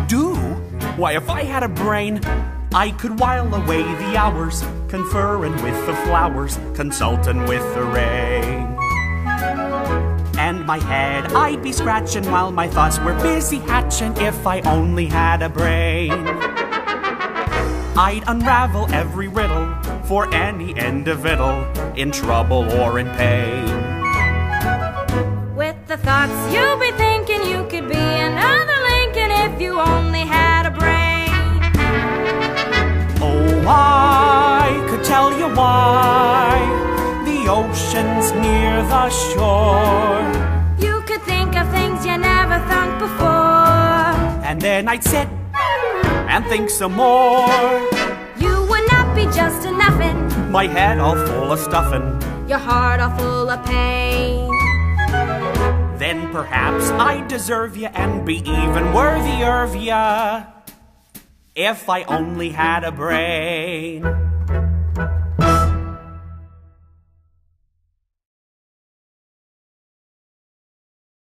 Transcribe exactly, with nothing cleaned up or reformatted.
do? Why, if I had a brain, I could while away the hours, conferring with the flowers, consulting with the rain. And my head I'd be scratching while my thoughts were busy hatching if I only had a brain. I'd unravel every riddle for any individual in trouble or in pain. With the thoughts you'll be thinking, you could be another Lincoln if you only had a brain. Oh, I could tell you why the ocean's near the shore. You could think of things you never thought before. And then I'd sit and think some more. You would not be just a nuffin', my head all full of stuffing, your heart all full of pain. Then perhaps I'd deserve you and be even worthier of ya if I only had a brain.